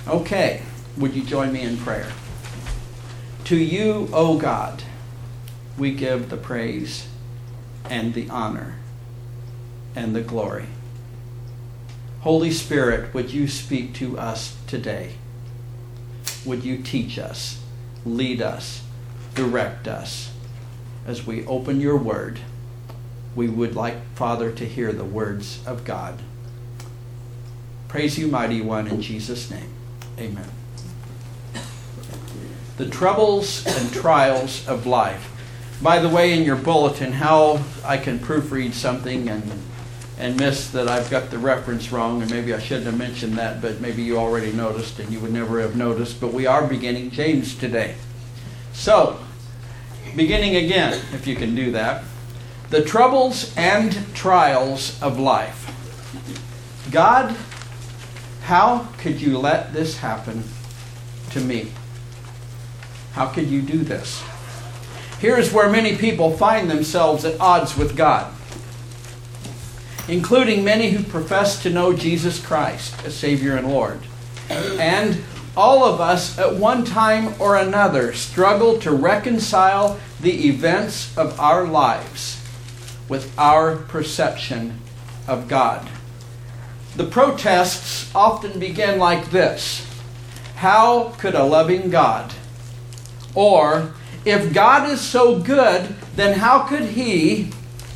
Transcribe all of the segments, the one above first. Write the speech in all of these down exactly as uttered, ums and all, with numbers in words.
Okay, would you join me in prayer? To you, O God, we give the praise and the honor and the glory. Holy Spirit, would you speak to us today? Would you teach us, lead us, direct us as we open your word? We would like, Father, to hear the words of God. Praise you, mighty one, in Jesus' name. Amen. The troubles and trials of life. By the way, in your bulletin, how I can proofread something and and miss that I've got the reference wrong, and maybe I shouldn't have mentioned that, but maybe you already noticed and you would never have noticed, but we are beginning James today. So, beginning again, if you can do that. The troubles and trials of life. God, how could you let this happen to me? How could you do this? Here's where many people find themselves at odds with God, including many who profess to know Jesus Christ as Savior and Lord. And all of us at one time or another struggle to reconcile the events of our lives with our perception of God. The protests often begin like this: how could a loving God? Or, if God is so good, then how could He?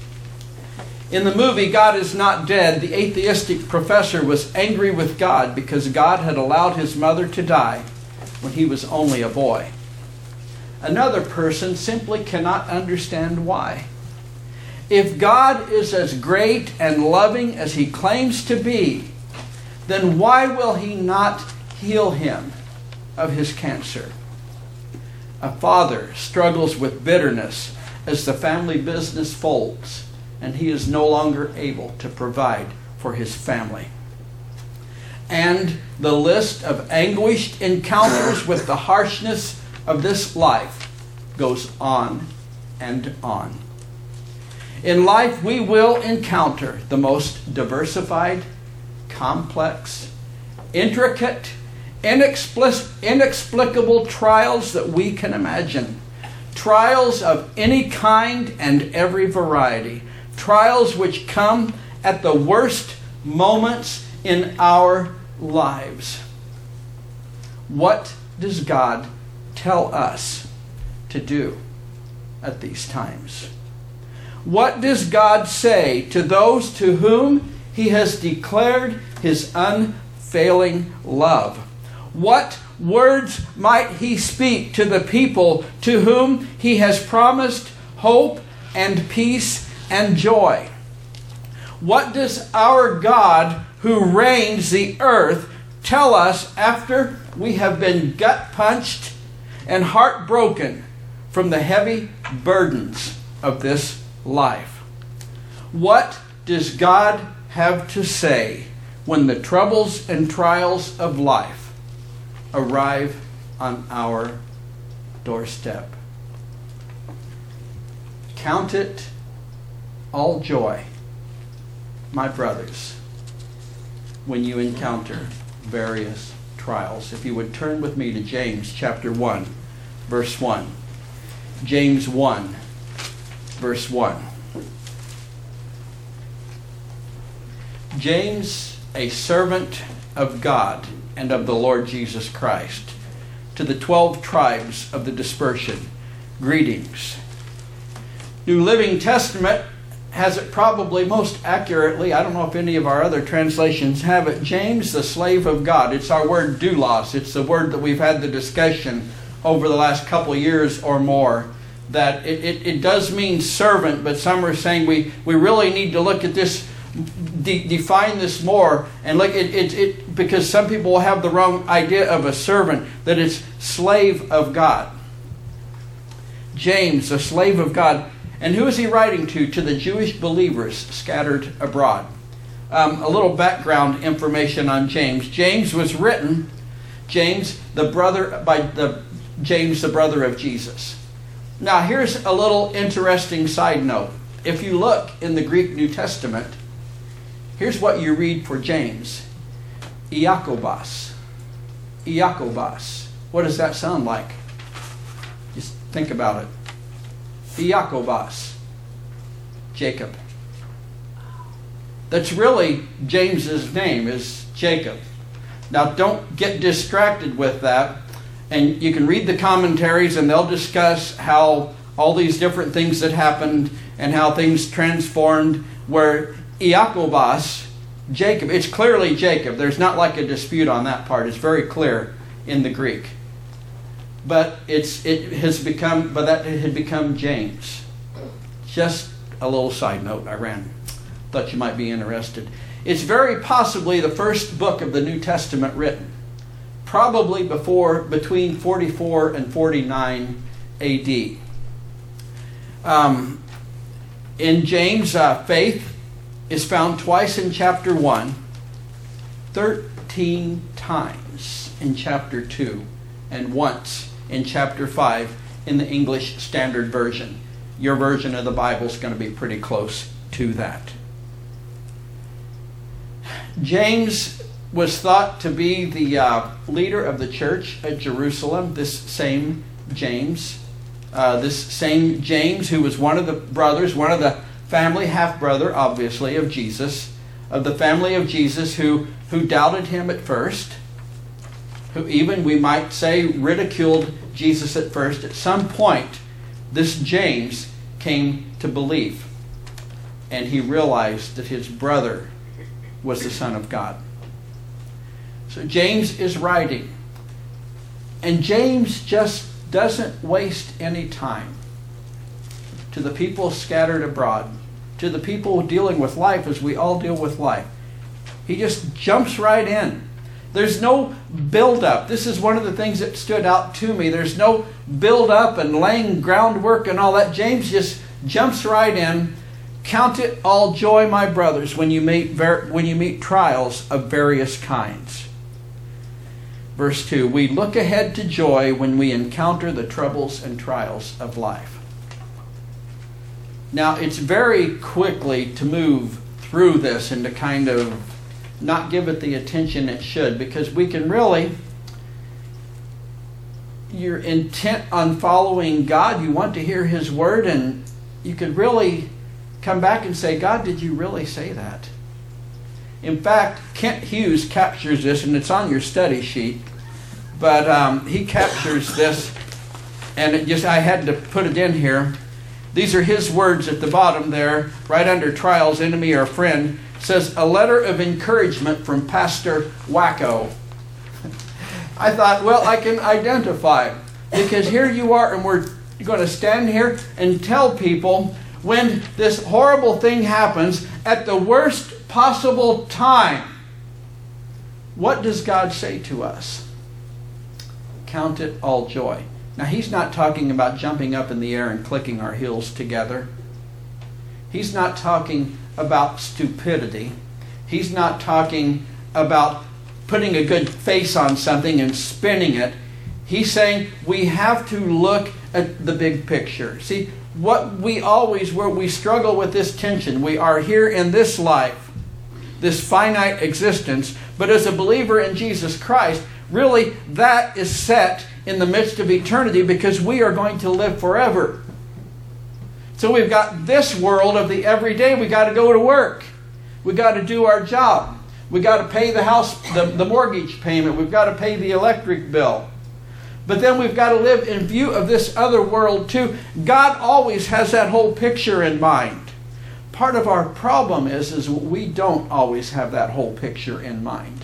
In the movie God Is Not Dead, the atheistic professor was angry with God because God had allowed his mother to die when he was only a boy. Another person simply cannot understand why. If God is as great and loving as He claims to be, then why will He not heal him of his cancer? A father struggles with bitterness as the family business folds and he is no longer able to provide for his family. And the list of anguished encounters with the harshness of this life goes on and on. In life, we will encounter the most diversified, complex, intricate, inexplic- inexplicable trials that we can imagine. Trials of any kind and every variety. Trials which come at the worst moments in our lives. What does God tell us to do at these times? What does God say to those to whom He has declared His unfailing love? What words might He speak to the people to whom He has promised hope and peace and joy? What does our God, who reigns the earth, tell us after we have been gut-punched and heartbroken from the heavy burdens of this life? What does God have to say when the troubles and trials of life arrive on our doorstep? Count it all joy, my brothers, when you encounter various trials. If you would turn with me to James chapter one, verse one. James one, verse one. James, a servant of God and of the Lord Jesus Christ, to the twelve tribes of the dispersion, greetings. New Living Testament has it probably most accurately. I don't know if any of our other translations have it. James, the slave of God. It's our word doulos. It's the word that we've had the discussion over the last couple of years or more. That it, it, it does mean servant, but some are saying we, we really need to look at this, de- define this more, and look at it, it because some people will have the wrong idea of a servant, that it's slave of God. James, the slave of God. And who is he writing to? To the Jewish believers scattered abroad. Um, a little background information on James. James was written, James, the brother by the James, the brother of Jesus. Now, here's a little interesting side note. If you look in the Greek New Testament, here's what you read for James: Iakobos. Iacobos. What does that sound like? Just think about it. Iacobos. Jacob. That's really James's name, is Jacob. Now don't get distracted with that. And you can read the commentaries and they'll discuss how all these different things that happened and how things transformed, where Iacobos, Jacob, it's clearly Jacob. There's not like a dispute on that part. It's very clear in the Greek. But it's it has become, but that it had become James. Just a little side note I ran. Thought you might be interested. It's very possibly the first book of the New Testament written. Probably before, between forty-four and forty-nine A D. Um, in James, uh, faith is found twice in chapter one, thirteen times in chapter two, and once in chapter five in the English Standard Version. Your version of the Bible is going to be pretty close to that. James was thought to be the uh, leader of the church at Jerusalem, this same James. Uh, this same James, who was one of the brothers, one of the family, half-brother, obviously, of Jesus, of the family of Jesus, who, who doubted him at first, who even, we might say, ridiculed Jesus at first. At some point, this James came to believe, and he realized that his brother was the Son of God. So James is writing, and James just doesn't waste any time. To the people scattered abroad, to the people dealing with life as we all deal with life, he just jumps right in. There's no build-up. This is one of the things that stood out to me. There's no build-up and laying groundwork and all that. James just jumps right in. Count it all joy, my brothers, when you meet ver- when you meet trials of various kinds. Verse two, we look ahead to joy when we encounter the troubles and trials of life. Now, it's very quickly to move through this and to kind of not give it the attention it should, because we can really, you're intent on following God, you want to hear His Word, and you could really come back and say, God, did you really say that? In fact, Kent Hughes captures this, and it's on your study sheet, but um, he captures this, and it just I had to put it in here. These are his words at the bottom there, right under trials, enemy or friend. It says, a letter of encouragement from Pastor Wacko. I thought, well, I can identify, because here you are, and we're going to stand here and tell people when this horrible thing happens at the worst possible time. What does God say to us? Count it all joy. Now, he's not talking about jumping up in the air and clicking our heels together. He's not talking about stupidity. He's not talking about putting a good face on something and spinning it. He's saying we have to look at the big picture. See, what we always, where we struggle with this tension, we are here in this life, this finite existence, but as a believer in Jesus Christ, really that is set in the midst of eternity, because we are going to live forever. So we've got this world of the everyday. We got to go to work. We got to do our job. We got to pay the house, the, the mortgage payment. We've got to pay the electric bill. But then we've got to live in view of this other world too. God always has that whole picture in mind. Part of our problem is, is we don't always have that whole picture in mind.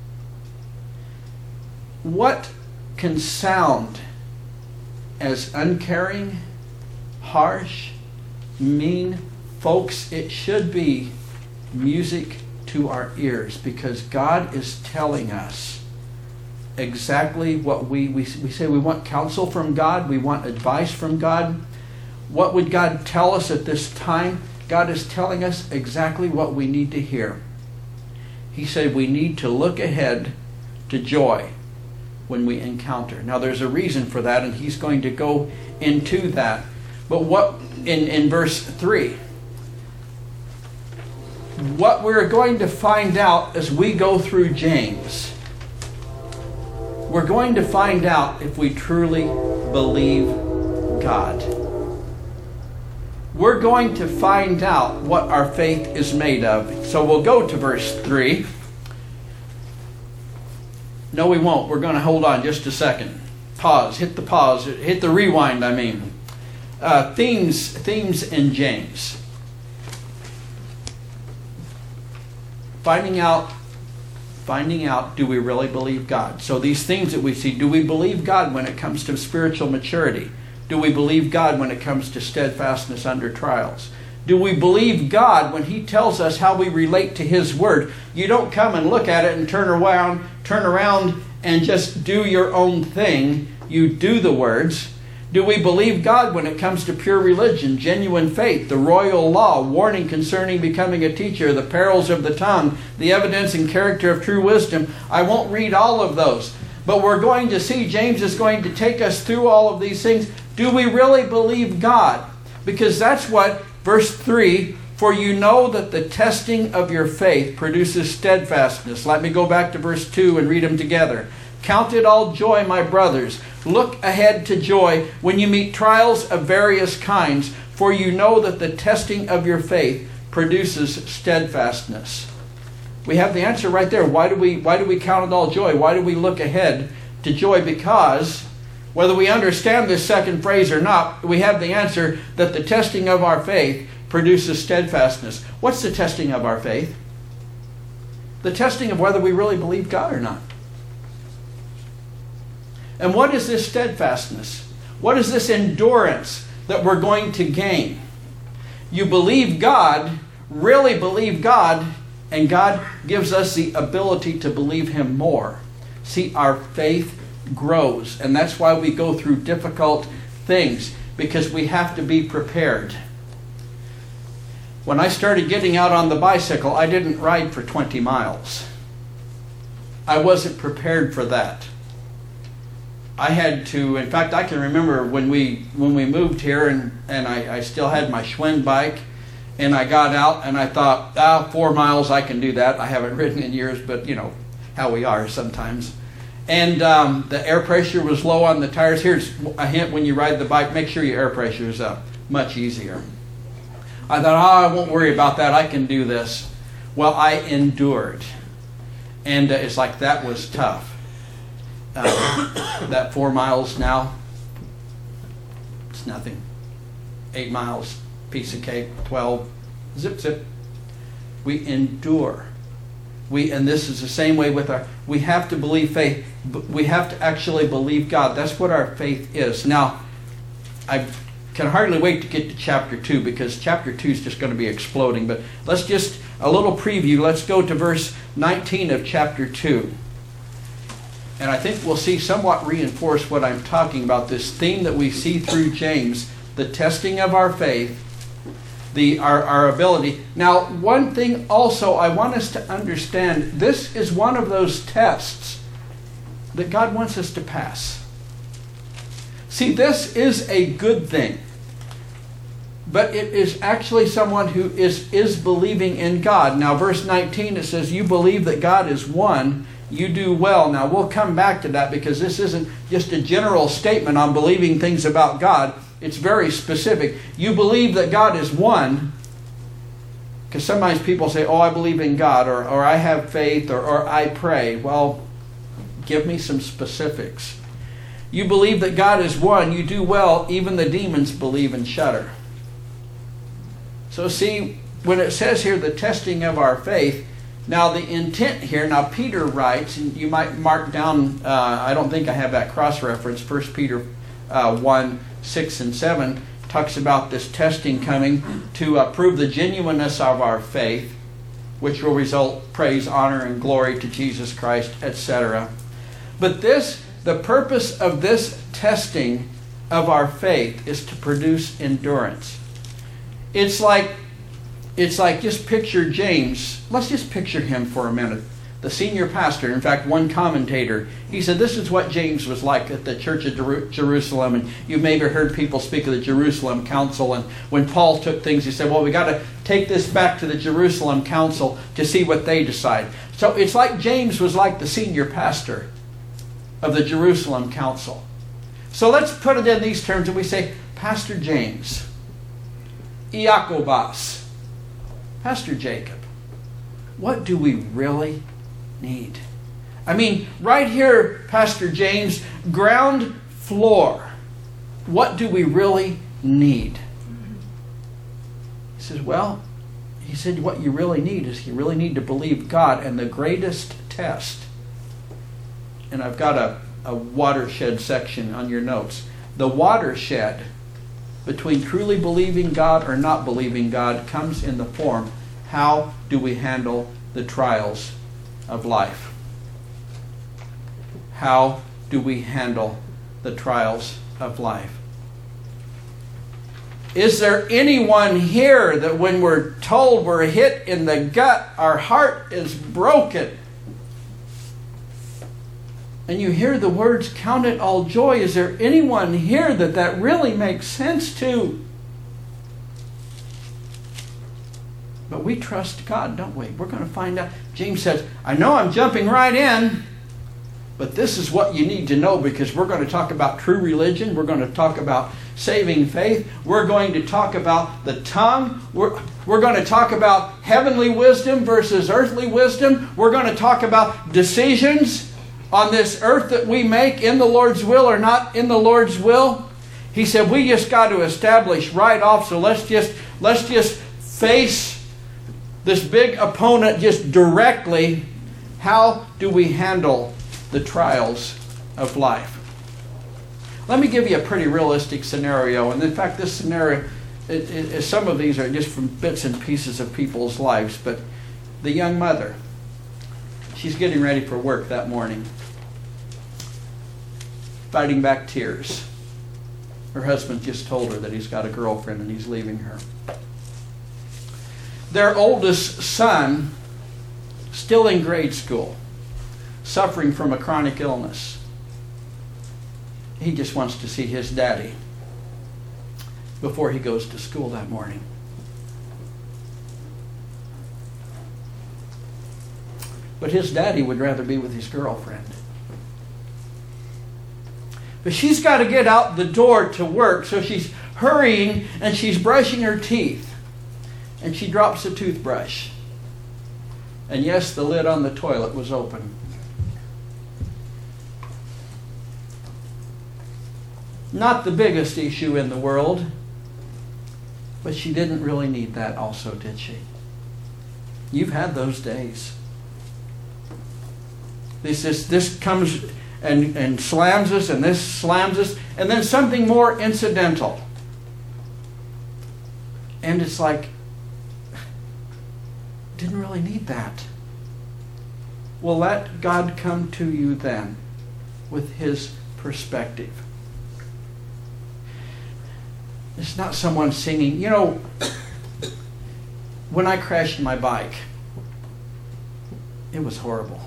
What can sound as uncaring, harsh, mean, folks, it should be music to our ears, because God is telling us exactly what we, we, we say we want counsel from God, we want advice from God. What would God tell us at this time? God is telling us exactly what we need to hear. He said we need to look ahead to joy when we encounter. Now there's a reason for that, and he's going to go into that. But what in, in verse three, what we're going to find out as we go through James we're going to find out if we truly believe God. We're going to find out what our faith is made of. So we'll go to verse three. No, we won't. We're going to hold on just a second. Pause. Hit the pause. Hit the rewind, I mean. Uh, themes, themes in James. Finding out, finding out, do we really believe God? So these themes that we see, do we believe God when it comes to spiritual maturity? Do we believe God when it comes to steadfastness under trials? Do we believe God when He tells us how we relate to His Word? You don't come and look at it and turn around, turn around and just do your own thing. You do the words. Do we believe God when it comes to pure religion, genuine faith, the royal law, warning concerning becoming a teacher, the perils of the tongue, the evidence and character of true wisdom? I won't read all of those, but we're going to see James is going to take us through all of these things. Do we really believe God? Because that's what verse three, for you know that the testing of your faith produces steadfastness. Let me go back to verse two and read them together. Count it all joy, my brothers. Look ahead to joy when you meet trials of various kinds, for you know that the testing of your faith produces steadfastness. We have the answer right there. Why do we, why do we count it all joy? Why do we look ahead to joy? Because whether we understand this second phrase or not, we have the answer that the testing of our faith produces steadfastness. What's the testing of our faith? The testing of whether we really believe God or not. And what is this steadfastness? What is this endurance that we're going to gain? You believe God, really believe God, and God gives us the ability to believe Him more. See, our faith grows, and that's why we go through difficult things, because we have to be prepared. When I started getting out on the bicycle, I didn't ride for twenty miles. I wasn't prepared for that. I had to, in fact, I can remember when we when we moved here, and, and I, I still had my Schwinn bike, and I got out and I thought, ah, four miles, I can do that. I haven't ridden in years, but you know how we are sometimes. And um, the air pressure was low on the tires. Here's a hint: when you ride the bike, make sure your air pressure is up. Much easier. I thought, oh, I won't worry about that. I can do this. Well, I endured. And uh, it's like that was tough. Uh, that four miles now, it's nothing. Eight miles, piece of cake. Twelve, zip, zip. We endure. We, and this is the same way with our, we have to believe faith. We have to actually believe God. That's what our faith is. Now, I can hardly wait to get to chapter two, because chapter two is just going to be exploding. But let's just, a little preview. Let's go to verse nineteen of chapter two. And I think we'll see somewhat reinforce what I'm talking about, this theme that we see through James, the testing of our faith, the our, our ability. Now, one thing also I want us to understand, this is one of those tests that God wants us to pass. See, this is a good thing, but it is actually someone who is, is believing in God. Now, verse nineteen, it says, you believe that God is one, you do well. Now, we'll come back to that, because this isn't just a general statement on believing things about God. It's very specific. You believe that God is one, because sometimes people say, oh, I believe in God, or, or I have faith, or, or I pray. Well, give me some specifics. You believe that God is one, you do well. Even the demons believe and shudder. So see, when it says here the testing of our faith, now the intent here, now Peter writes, and you might mark down, uh, I don't think I have that cross-reference, First Peter uh, one, six and seven, talks about this testing coming to uh, prove the genuineness of our faith, which will result praise, honor, and glory to Jesus Christ, et cetera. But this, the purpose of this testing of our faith is to produce endurance. It's like, it's like just picture James. Let's just picture him for a minute. The senior pastor, in fact, one commentator, he said this is what James was like at the church of Jerusalem. And you've maybe heard people speak of the Jerusalem Council. And when Paul took things, he said, well, we got to take this back to the Jerusalem Council to see what they decide. So it's like James was like the senior pastor. of the Jerusalem Council. So let's put it in these terms and we say, Pastor James, Iacobus, Pastor Jacob, what do we really need? I mean, right here, Pastor James, ground floor. What do we really need? He says, well, he said what you really need is you really need to believe God. And the greatest test, and I've got a, a watershed section on your notes. The watershed between truly believing God or not believing God comes in the form, how do we handle the trials of life? How do we handle the trials of life? Is there anyone here that when we're told we're hit in the gut, our heart is broken? And you hear the words, count it all joy. Is there anyone here that that really makes sense to? But we trust God, don't we? We're going to find out. James says, I know I'm jumping right in, but this is what you need to know, because we're going to talk about true religion. We're going to talk about saving faith. We're going to talk about the tongue. We're, we're going to talk about heavenly wisdom versus earthly wisdom. We're going to talk about decisions on this earth that we make in the Lord's will or not in the Lord's will. He said we just got to establish right off, so let's just let's just face this big opponent just directly. How do we handle the trials of life? Let me give you a pretty realistic scenario. And in fact, this scenario, it, it, some of these are just from bits and pieces of people's lives. But the young mother, she's getting ready for work that morning, fighting back tears. Her husband just told her that he's got a girlfriend and he's leaving her. Their oldest son, still in grade school, suffering from a chronic illness. He just wants to see his daddy before he goes to school that morning. But his daddy would rather be with his girlfriend. But she's got to get out the door to work, so she's hurrying and she's brushing her teeth. And she drops a toothbrush. And yes, the lid on the toilet was open. Not the biggest issue in the world, but she didn't really need that also, did she? You've had those days. This, this, this comes and, and slams us, and this slams us, and then something more incidental. And it's like, didn't really need that. Well, let God come to you then with His perspective. It's not someone singing. You know, when I crashed my bike, it was horrible.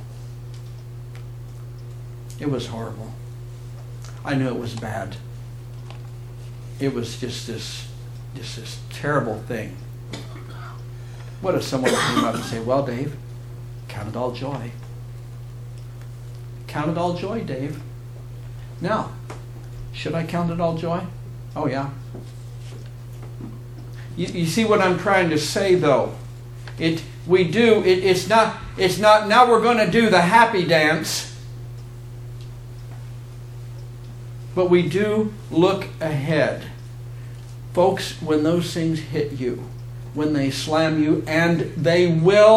It was horrible. I knew it was bad. It was just this, just this terrible thing. What if someone came up and say, well, Dave, count it all joy. Count it all joy, Dave. Now, should I count it all joy? Oh, yeah. You, you see what I'm trying to say, though? It we do. It, it's not. It's not. Now we're going to do the happy dance, but we do look ahead, folks. When those things hit you, when they slam you, and they will.